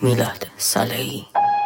میلاد صالحی.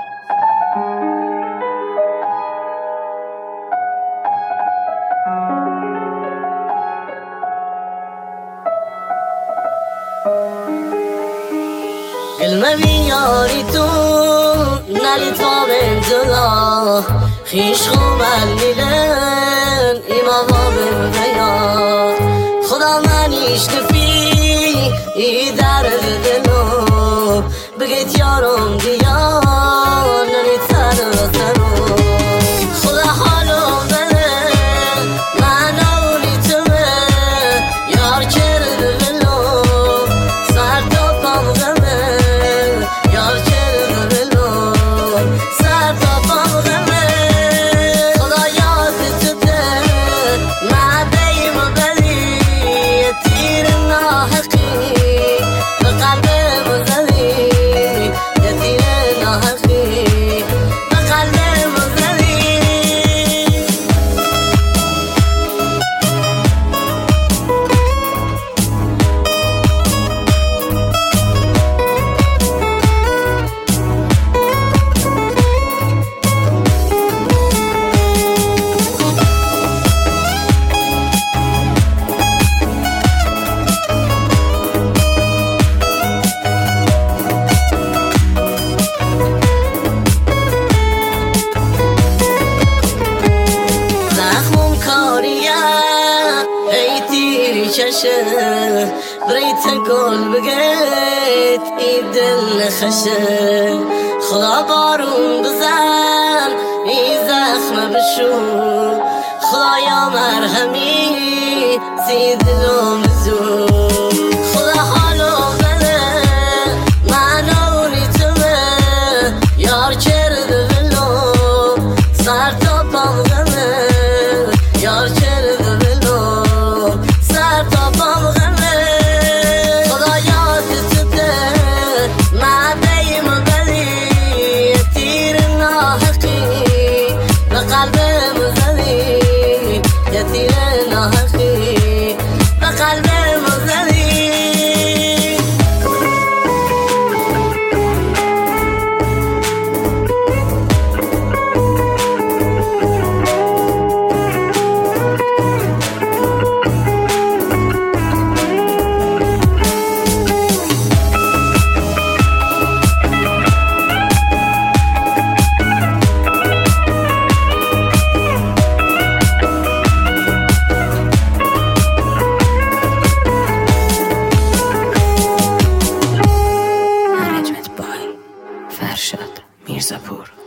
قلما بیاری تو نلی تا بنتلا خیش خوبل میلن ایما بابن بیا خدا منیش نفی ای در دلو بگید یارم دیا نلی تر تنو خدا حالو بده من اولی توه یار کرد بلو سر تا پام غمه یار کرد بلو سر تا پام غمه خدا یاد تو ده من دیم و بلی تیر ناحقی به قلبم زدی یه تیر ناحقی به قلبم زدی چشه بریت گل بگید ای دل خشه خدا بارون بزن ای زخم بشو خدایا مرهمی سی دلو مزو خدا حالو بده من اولی توه یار کرده بلو سر تا پام غمه یار کرده بلو سر تا پام غمه خدا یاد تو ده من دیم و بلی تیر ناحقی به قلبم زدی یه تیر ناحقی به قلبم زدی فرشاد میرزاپور.